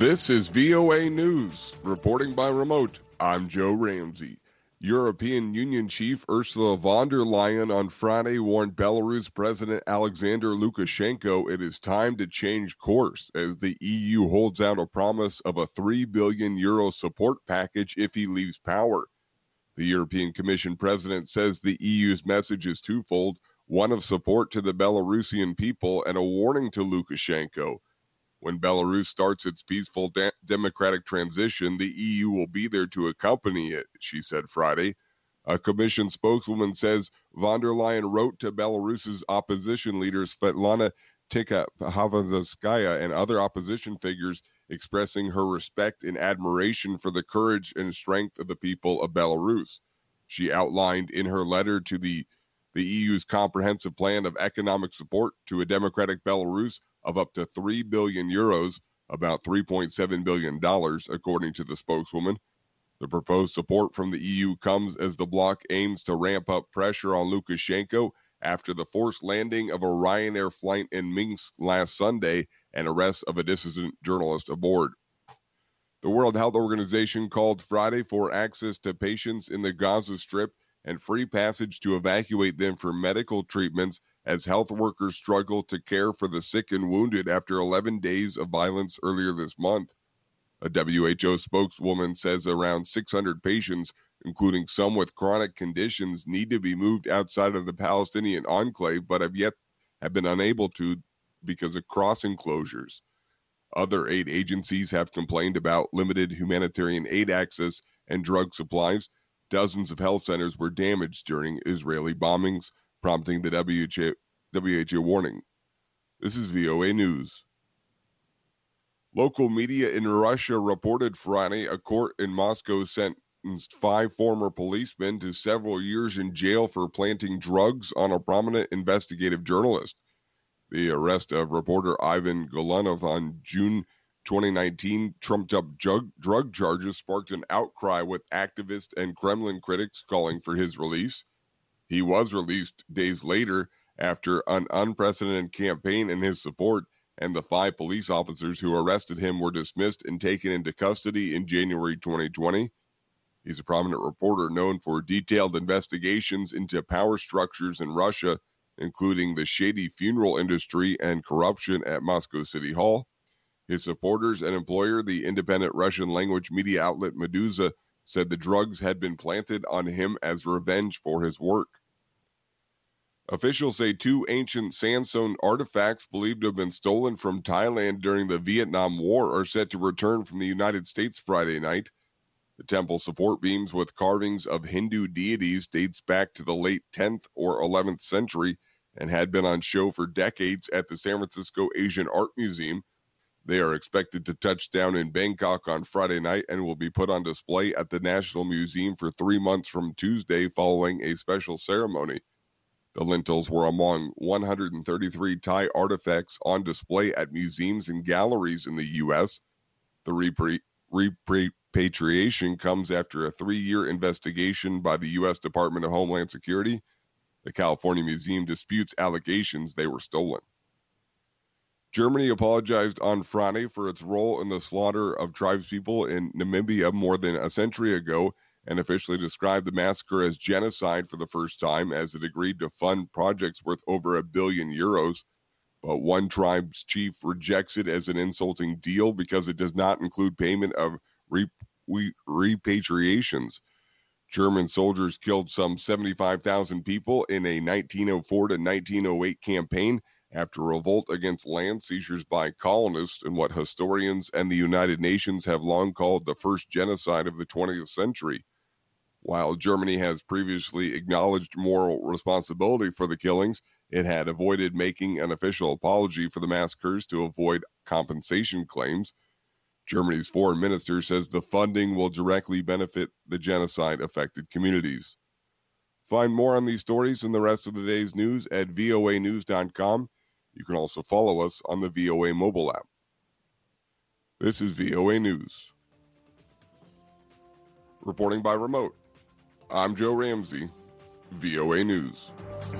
This is VOA News. Reporting by remote, I'm Joe Ramsey. European Union Chief Ursula von der Leyen on Friday warned Belarus President Alexander Lukashenko it is time to change course as the EU holds out a promise of a €3 billion support package if he leaves power. The European Commission president says the EU's message is twofold, one of support to the Belarusian people and a warning to Lukashenko. When Belarus starts its peaceful democratic transition, the EU will be there to accompany it, she said Friday. A commission spokeswoman says von der Leyen wrote to Belarus's opposition leaders Svetlana Tikhanovskaya and other opposition figures expressing her respect and admiration for the courage and strength of the people of Belarus. She outlined in her letter to the EU's comprehensive plan of economic support to a democratic Belarus of up to €3 billion, about $3.7 billion, according to the spokeswoman. The proposed support from the EU comes as the bloc aims to ramp up pressure on Lukashenko after the forced landing of a Ryanair flight in Minsk last Sunday and arrest of a dissident journalist aboard. The World Health Organization called Friday for access to patients in the Gaza Strip and free passage to evacuate them for medical treatments as health workers struggle to care for the sick and wounded after 11 days of violence earlier this month. A WHO spokeswoman says around 600 patients, including some with chronic conditions, need to be moved outside of the Palestinian enclave, but have been unable to because of crossing closures. Other aid agencies have complained about limited humanitarian aid access and drug supplies. Dozens of health centers were damaged during Israeli bombings, prompting the WHO warning. This is VOA News. Local media in Russia reported Friday a court in Moscow sentenced 5 former policemen to several years in jail for planting drugs on a prominent investigative journalist. The arrest of reporter Ivan Golunov on June 2019 trumped-up drug charges sparked an outcry with activists and Kremlin critics calling for his release. He was released days later after an unprecedented campaign in his support, and the 5 police officers who arrested him were dismissed and taken into custody in January 2020. He's a prominent reporter known for detailed investigations into power structures in Russia, including the shady funeral industry and corruption at Moscow City Hall. His supporters and employer, the independent Russian-language media outlet Meduza, said the drugs had been planted on him as revenge for his work. Officials say 2 ancient sandstone artifacts believed to have been stolen from Thailand during the Vietnam War are set to return from the United States Friday night. The temple support beams with carvings of Hindu deities dates back to the late 10th or 11th century and had been on show for decades at the San Francisco Asian Art Museum. They are expected to touch down in Bangkok on Friday night and will be put on display at the National Museum for 3 months from Tuesday following a special ceremony. The lintels were among 133 Thai artifacts on display at museums and galleries in the U.S. The repatriation comes after a 3-year investigation by the U.S. Department of Homeland Security. The California Museum disputes allegations they were stolen. Germany apologized on Friday for its role in the slaughter of tribespeople in Namibia more than a century ago and officially described the massacre as genocide for the first time as it agreed to fund projects worth over €1 billion. But one tribe's chief rejects it as an insulting deal because it does not include payment of repatriations. German soldiers killed some 75,000 people in a 1904 to 1908 campaign after a revolt against land seizures by colonists in what historians and the United Nations have long called the first genocide of the 20th century. While Germany has previously acknowledged moral responsibility for the killings, it had avoided making an official apology for the massacres to avoid compensation claims. Germany's foreign minister says the funding will directly benefit the genocide-affected communities. Find more on these stories and the rest of the day's news at voanews.com. You can also follow us on the VOA mobile app. This is VOA News. Reporting by remote, I'm Joe Ramsey, VOA News.